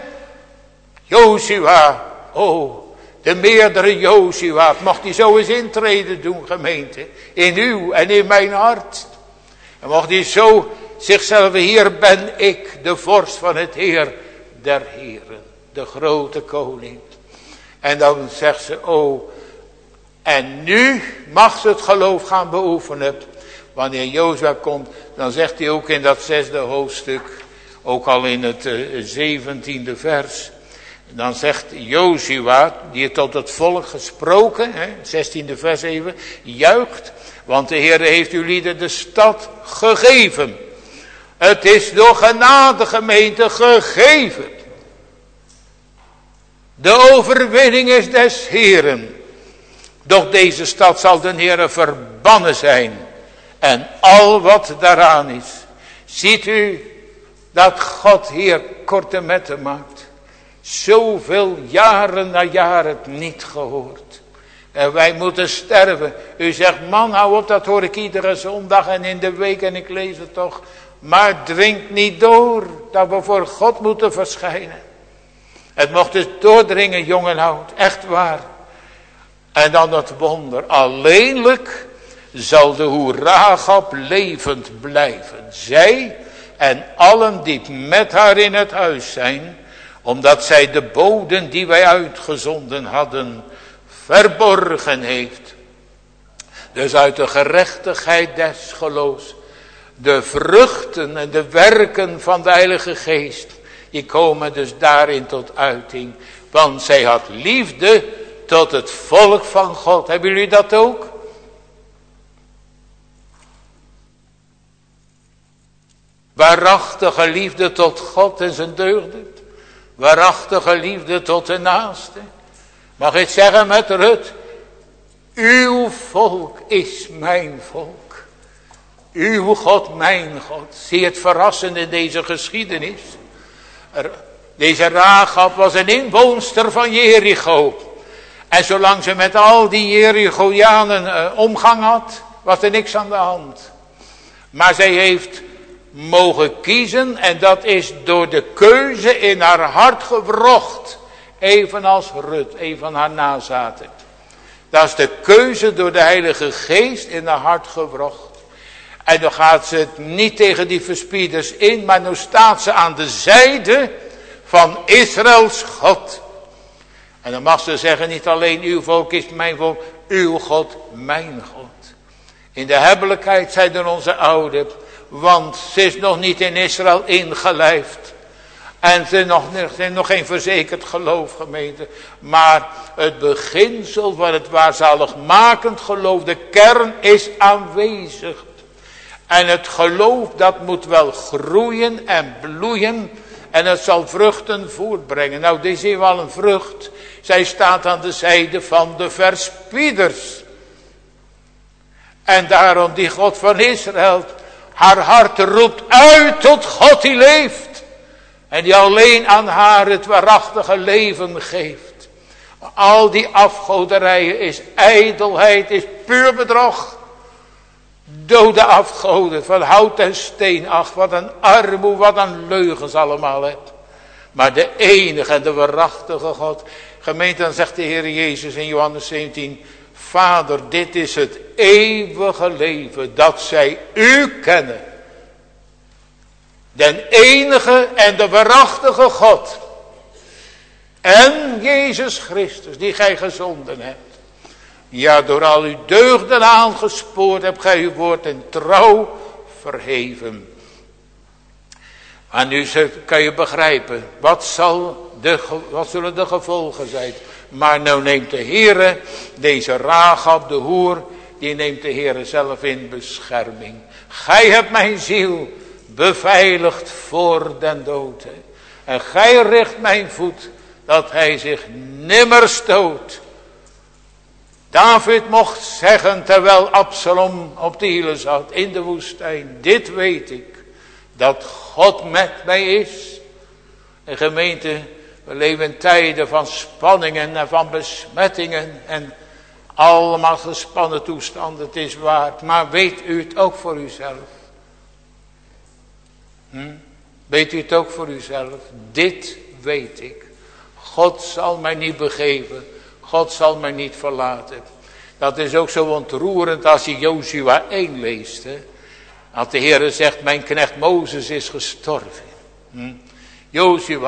Jozua, oh, de meerdere Jozua, mocht hij zo eens intreden doen, gemeente, in uw en in mijn hart. En mocht hij zo zichzelf, hier ben ik, de vorst van het Heer der Heren, de grote koning. En dan zegt ze, oh, en nu mag ze het geloof gaan beoefenen. Wanneer Jozua komt, dan zegt hij ook in dat zesde hoofdstuk, ook al in het uh, zeventiende vers. Dan zegt Jozua, die het tot het volk gesproken, hè, zestiende vers even, juicht, want de Heer heeft jullie de stad gegeven. Het is door genade gemeente gegeven. De overwinning is des Heeren. Doch deze stad zal de Heere verbannen zijn. En al wat daaraan is. Ziet u dat God hier korte metten maakt. Zoveel jaren na jaar het niet gehoord. En wij moeten sterven. U zegt, man, hou op, dat hoor ik iedere zondag en in de week en ik lees het toch. Maar dringt niet door dat we voor God moeten verschijnen. Het mocht dus doordringen, jong en oud, echt waar. En dan het wonder, alleenlijk zal de hoer Rahab levend blijven. Zij en allen die met haar in het huis zijn, omdat zij de boden die wij uitgezonden hadden, verborgen heeft. Dus uit de gerechtigheid des geloofs, de vruchten en de werken van de Heilige Geest, die komen dus daarin tot uiting. Want zij had liefde tot het volk van God. Hebben jullie dat ook? Waarachtige liefde tot God en zijn deugden. Waarachtige liefde tot de naaste. Mag ik zeggen met Rut? Uw volk is mijn volk. Uw God mijn God. Zie het verrassende in deze geschiedenis. Deze Rahab was een inwoonster van Jericho. En zolang ze met al die Jerichoanen uh, omgang had, was er niks aan de hand. Maar zij heeft mogen kiezen en dat is door de keuze in haar hart gewrocht. Evenals Rut, een van haar nazaten. Dat is de keuze door de Heilige Geest in haar hart gewrocht. En dan gaat ze het niet tegen die verspieders in, maar nu staat ze aan de zijde van Israëls God. En dan mag ze zeggen, niet alleen uw volk is mijn volk, uw God mijn God. In de hebbelijkheid zeiden onze ouderen, want ze is nog niet in Israël ingelijfd. En ze nog, zijn nog geen verzekerd geloof, gemeente. Maar het beginsel van het waarzaligmakend geloof, de kern is aanwezig. En het geloof dat moet wel groeien en bloeien. En het zal vruchten voortbrengen. Nou, dit is hier wel een vrucht. Zij staat aan de zijde van de verspieders. En daarom die God van Israël haar hart roept uit tot God die leeft. En die alleen aan haar het waarachtige leven geeft. Al die afgoderijen is ijdelheid, is puur bedrog. Dode afgoden van hout en steen. Ach, wat een armoe, wat een leugens allemaal hebt. Maar de enige en de waarachtige God. Gemeente, dan zegt de Heer Jezus in Johannes zeventien. Vader, dit is het eeuwige leven. Dat zij u kennen. Den enige en de waarachtige God. En Jezus Christus, die gij gezonden hebt. Ja, door al uw deugden aangespoord hebt gij uw woord en trouw verheven. En nu kan je begrijpen, wat, zal de, wat zullen de gevolgen zijn. Maar nou neemt de Heere, deze Rahab, de hoer, die neemt de Heere zelf in bescherming. Gij hebt mijn ziel beveiligd voor den dood. En gij richt mijn voet, dat hij zich nimmer stoot. David mocht zeggen, terwijl Absalom op de hielen zat in de woestijn. Dit weet ik, dat God met mij is. En gemeente, we leven in tijden van spanningen en van besmettingen. En allemaal gespannen toestanden, het is waar. Maar weet u het ook voor uzelf? Hm? Weet u het ook voor uzelf? Dit weet ik. God zal mij niet begeven. God zal mij niet verlaten. Dat is ook zo ontroerend als je Jozua één leest. Hè? Dat de Heer zegt, mijn knecht Mozes is gestorven. Hm? Jozua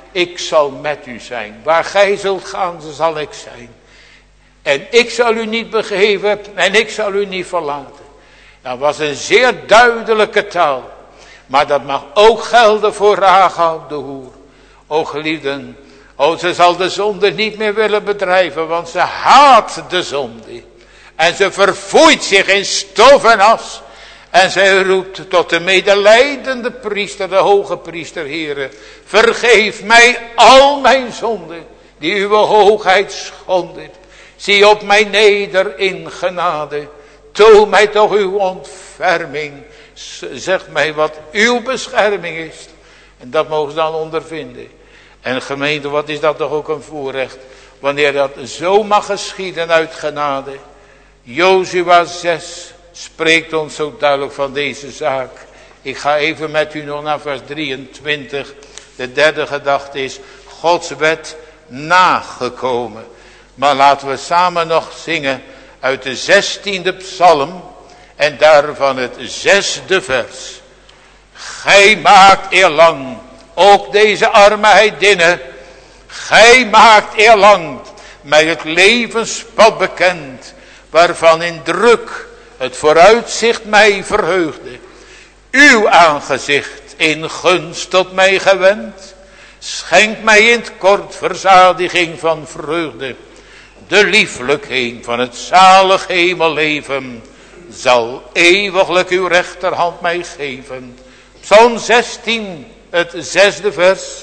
ik zal met u zijn. Waar gij zult gaan, zal ik zijn. En ik zal u niet begeven en ik zal u niet verlaten. Dat was een zeer duidelijke taal. Maar dat mag ook gelden voor Rahab de hoer. O geliefden, o ze zal de zonde niet meer willen bedrijven, want ze haat de zonde. En ze verfoeit zich in stof en as. En zij roept tot de medelijdende priester, de hoge priester, Heere, vergeef mij al mijn zonden, die uw hoogheid schonden. Zie op mij neder in genade. Toon mij toch uw ontferming. Zeg mij wat uw bescherming is. En dat mogen ze dan ondervinden. En gemeente, wat is dat toch ook een voorrecht. Wanneer dat zo mag geschieden uit genade. Jozua zes spreekt ons zo duidelijk van deze zaak. Ik ga even met u nog naar vers drieëntwintig. De derde gedachte is Gods wet nagekomen. Maar laten we samen nog zingen uit de zestiende psalm. En daarvan het zesde vers. Gij maakt eerlang ook deze arme heidinnen. Gij maakt eerlang mij het levenspad bekend. Waarvan in druk het vooruitzicht mij verheugde. Uw aangezicht in gunst tot mij gewend. Schenk mij in het kort verzadiging van vreugde. De lieflijkheid van het zalig hemelleven zal eeuwiglijk uw rechterhand mij geven. Psalm zestien, het zesde vers.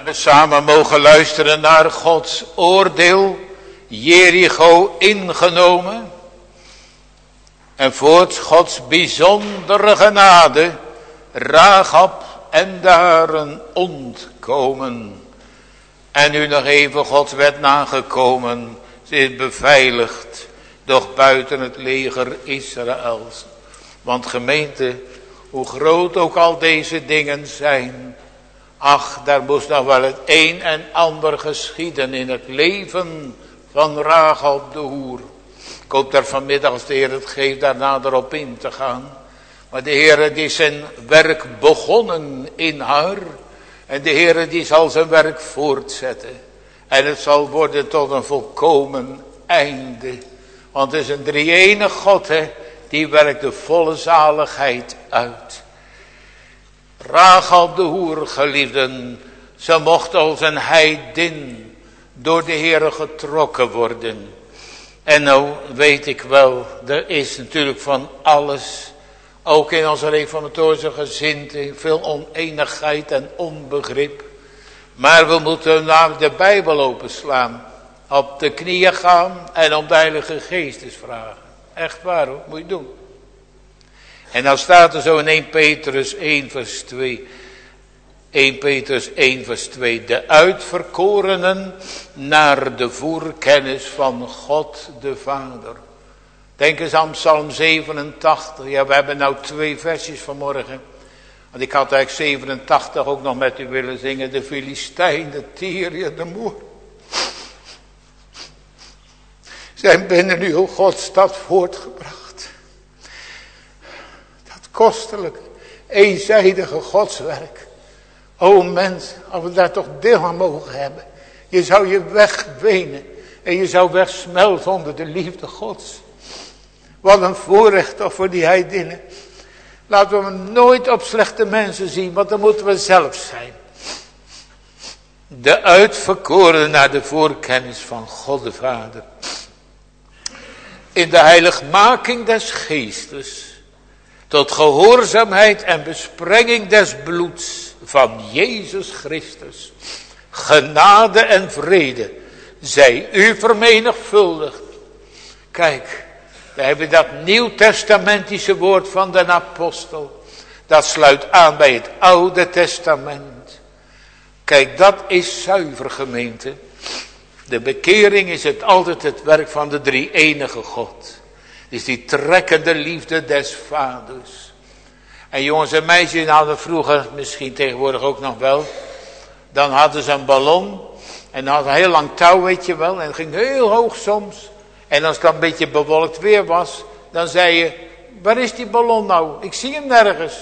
hebben samen mogen luisteren naar Gods oordeel. Jericho ingenomen. En voorts Gods bijzondere genade. Rahab en daarin ontkomen. En nu nog even Gods wet nagekomen. Ze is beveiligd. Doch buiten het leger Israëls. Want gemeente, hoe groot ook al deze dingen zijn. Ach, daar moest nog wel het een en ander geschieden in het leven van Rahab de hoer. Ik hoop daar vanmiddag, als de Heer het geeft, daar nader op in te gaan. Maar de Heer die is zijn werk begonnen in haar. En de Heer die zal zijn werk voortzetten. En het zal worden tot een volkomen einde. Want het is een drie-enig God, hè, die werkt de volle zaligheid uit. Rahab de hoer, geliefden, ze mocht als een heidin door de Heere getrokken worden. En nou weet ik wel, er is natuurlijk van alles, ook in onze reformatorische gezindte, veel oneenigheid en onbegrip. Maar we moeten naar de Bijbel openslaan, op de knieën gaan en om de Heilige Geest eens vragen. Echt waar hoor, moet je doen. En dan staat er zo in Eerste Petrus één vers twee. Eerste Petrus één vers twee. De uitverkorenen naar de voorkennis van God de Vader. Denk eens aan Psalm zevenentachtig. Ja, we hebben nou twee versjes vanmorgen. Want ik had eigenlijk zevenentachtig ook nog met u willen zingen. De Filistijn, de Tyriër, de Moer. Zijn binnen uw Godstad voortgebracht. Kostelijk, eenzijdige godswerk. O mens, als we daar toch deel aan mogen hebben. Je zou je wegwenen. En je zou wegsmelten onder de liefde Gods. Wat een voorrecht toch voor die heidinnen. Laten we hem nooit op slechte mensen zien. Want dan moeten we zelf zijn. De uitverkoren naar de voorkennis van God de Vader. In de heiligmaking des geestes. Tot gehoorzaamheid en besprenging des bloeds van Jezus Christus. Genade en vrede zij u vermenigvuldigd. Kijk, we hebben dat nieuwtestamentische woord van de apostel. Dat sluit aan bij het Oude Testament. Kijk, dat is zuiver, gemeente. De bekering is het altijd het werk van de drie-enige God. Is die trekkende liefde des vaders. En jongens en meisjes hadden vroeger, misschien tegenwoordig ook nog wel. Dan hadden ze een ballon. En dan hadden ze een heel lang touw, weet je wel. En het ging heel hoog soms. En als het dan een beetje bewolkt weer was. Dan zei je, waar is die ballon nou? Ik zie hem nergens.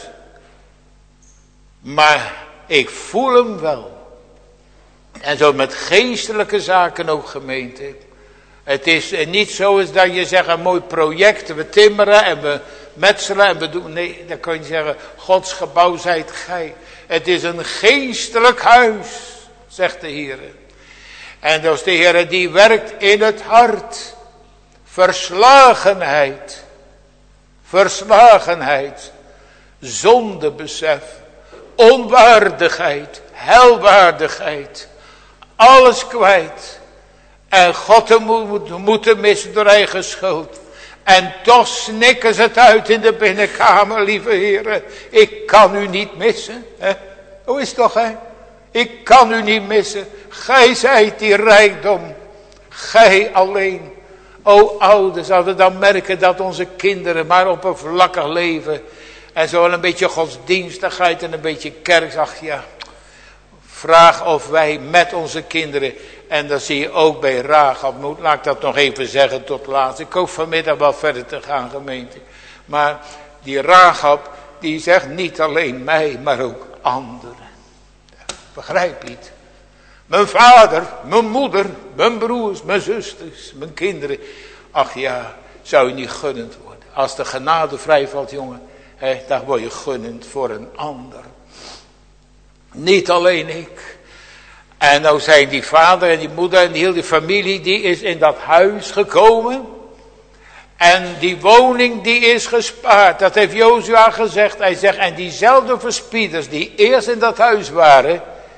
Maar ik voel hem wel. En zo met geestelijke zaken ook, gemeente. Het is niet zo is dat je zegt een mooi project, we timmeren en we metselen en we doen. Nee, dan kan je zeggen, Gods gebouw zijt gij. Het is een geestelijk huis, zegt de Heer. En dus de Heer die werkt in het hart. Verslagenheid. Verslagenheid. Zondebesef. Onwaardigheid. Helwaardigheid. Alles kwijt. En God te moeten missen door eigen schuld. En toch snikken ze het uit in de binnenkamer, lieve heren. Ik kan u niet missen. Hè? Hoe is het toch, hè? Ik kan u niet missen. Gij zijt die rijkdom. Gij alleen. O ouders, als we dan merken dat onze kinderen maar oppervlakkig leven. En zo wel een beetje godsdienstigheid en een beetje kerk. Ach ja. Vraag of wij met onze kinderen. En dat zie je ook bij Rahab. Laat ik dat nog even zeggen tot laatst. Ik hoop vanmiddag wel verder te gaan, gemeente. Maar die Rahab, die zegt niet alleen mij, maar ook anderen. Begrijp je het? Mijn vader, mijn moeder, mijn broers, mijn zusters, mijn kinderen. Ach ja, zou je niet gunnend worden. Als de genade vrijvalt, jongen, hè, dan word je gunnend voor een ander. Niet alleen ik. En nou zijn die vader en die moeder en die hele familie, die is in dat huis gekomen. En die woning die is gespaard. Dat heeft Jozua gezegd. Hij zegt, en diezelfde verspieders die eerst in dat huis waren,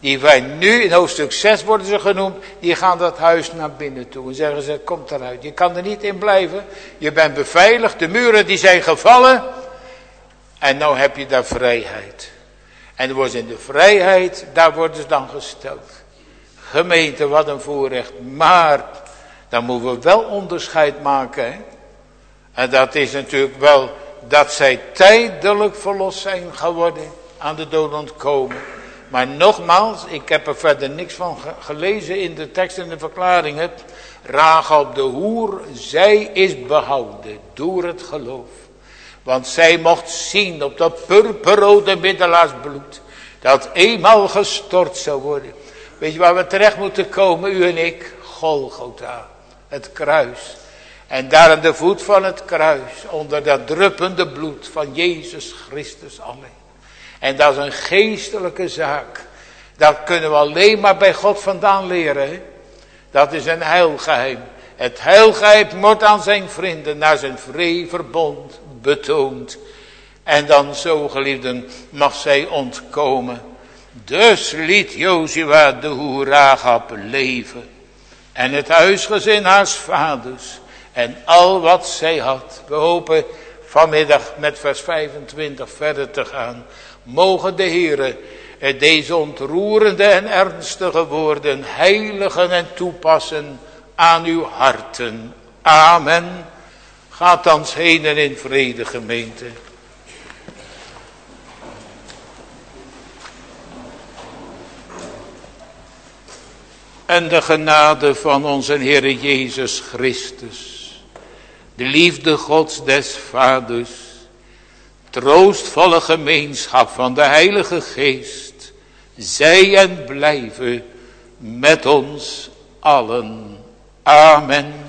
Die wij nu, in hoofdstuk zes worden ze genoemd, die gaan dat huis naar binnen toe. En zeggen ze, kom eruit. Je kan er niet in blijven. Je bent beveiligd. De muren die zijn gevallen. En nou heb je daar vrijheid. En er wordt in de vrijheid, daar worden ze dan gesteld. Gemeente, wat een voorrecht. Maar, dan moeten we wel onderscheid maken. Hè? En dat is natuurlijk wel, dat zij tijdelijk verlost zijn geworden. Aan de dood ontkomen. Maar nogmaals, ik heb er verder niks van gelezen in de tekst en de verklaringen. Rahab de hoer, zij is behouden door het geloof. Want zij mocht zien op dat purperrode middelaarsbloed. Dat eenmaal gestort zou worden. Weet je waar we terecht moeten komen, u en ik? Golgotha, het kruis. En daar aan de voet van het kruis, onder dat druppende bloed van Jezus Christus alleen. En dat is een geestelijke zaak. Dat kunnen we alleen maar bij God vandaan leren. Hè? Dat is een heilgeheim. Het heilgeheim wordt aan zijn vrienden naar zijn vrije verbond betoond. En dan, zo geliefden, mag zij ontkomen. Dus liet Jozua de hoer Rahab leven. En het huisgezin haars vaders. En al wat zij had. We hopen vanmiddag met vers vijfentwintig verder te gaan. Mogen de Heere deze ontroerende en ernstige woorden heiligen en toepassen aan uw harten. Amen. Gaat thans heen en in vrede, gemeente. En de genade van onze Heere Jezus Christus, de liefde Gods des Vaders, troostvolle gemeenschap van de Heilige Geest, zij en blijven met ons allen. Amen.